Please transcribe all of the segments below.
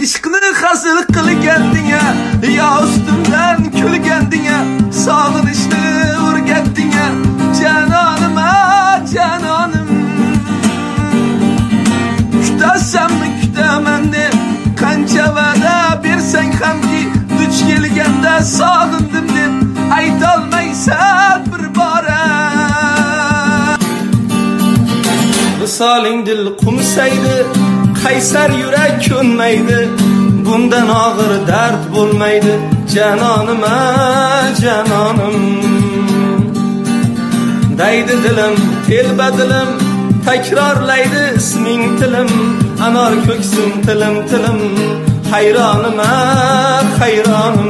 İşqni hasıl qilgandinga, yo ustimdan kulgandinga, sog'inishni o'rgatdinga, janonim janonim. Kutasanmi kutaman deb qancha va'da bersang hamki, duch kelganda sog'indim deb aytolmaysan bir bora. Visoling dil qumsaydi, qaysar yurak ko'nmaydi, bundan og'ir dard bo'lmaydi, janonim janonim. Daydi dilim, telba dilim, takrorlaydi isming tilim, anor ko'ksim tilim tilim, hayronim hayronim.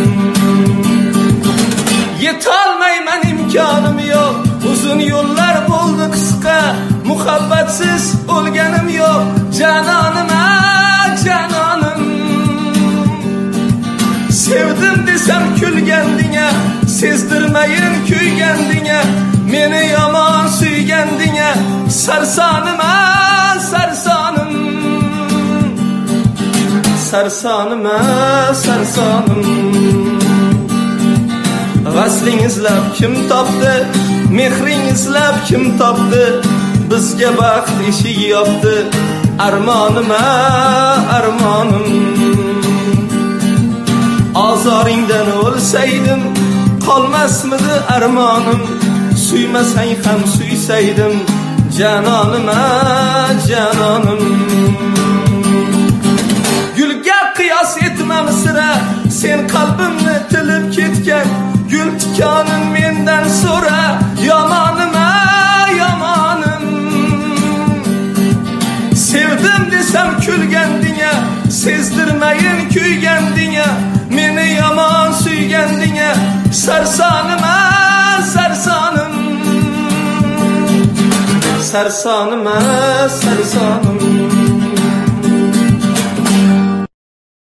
Yetolmayman, imkonim yo'q, uzun yo'llar bo'ldi qisqa, muhabbatsiz o'lganim yo'q, janonim janonim. Sevdim desam kulgandinga, sezdirmayin kuygandinga, meni yomon suygandinga, sarsonim sarsonim. Sarsonim sarsonim. Vasling izlab kim topdi, mehring izlab kim topdi, bizga baxt eshik yopdi, armonim armonim. Ozoringdan o'lsaydim, qolmasmidi armonim, suymasang ham suysaydim, janonim janonim. Gulga qiyos etmam sira, sen qalbimni tilib ketgan, gul tikonim mendan so'ra, yomonim yomonim. Sevdim desam kulgandinga, sezdirmayin kuygandinga, meni yomon suygandinga, sarsonim sarsonim. Sarsonim sarsonim.